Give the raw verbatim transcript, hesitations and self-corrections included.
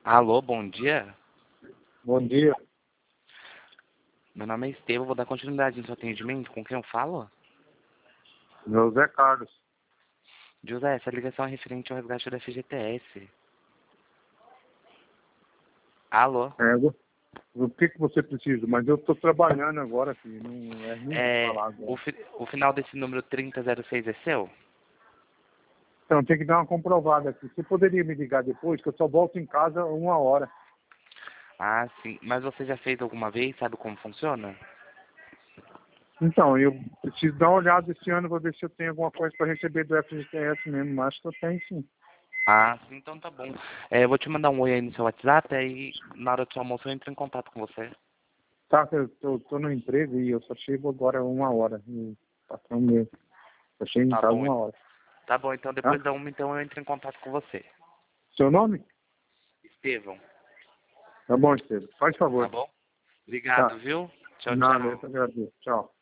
Alô, bom dia. Bom dia. Meu nome é Estevam, vou dar continuidade no seu atendimento. Com quem eu falo? José Carlos. José, essa ligação é referente ao resgate da F G T S. Alô? É, o o que, que você precisa? Mas eu estou trabalhando agora, filho. Não é ruim de É, falar o, agora. fi, o final desse número trinta zero seis é seu? Então, tem que dar uma comprovada aqui. Você poderia me ligar depois, que eu só volto em casa uma hora. Ah, sim. Mas você já fez alguma vez? Sabe como funciona? Então, eu preciso dar uma olhada esse ano, vou ver se eu tenho alguma coisa para receber do F G T S mesmo. Acho que eu tenho sim. Ah, sim, então tá bom. É, eu vou te mandar um oi aí no seu WhatsApp, aí na hora do seu almoço eu entro em contato com você. Tá, eu tô, tô no emprego e eu só chego agora uma hora. O patrão meu. Eu chego em Tá casa bom. uma hora. Tá bom, então Tá? depois da uma, então eu entro em contato com você. Seu nome? Estevão, Tá bom, Estevam. Faz tá favor. bom? Tá. Obrigado, viu? Tchau, Nada, eu tchau. que agradeço. Tchau.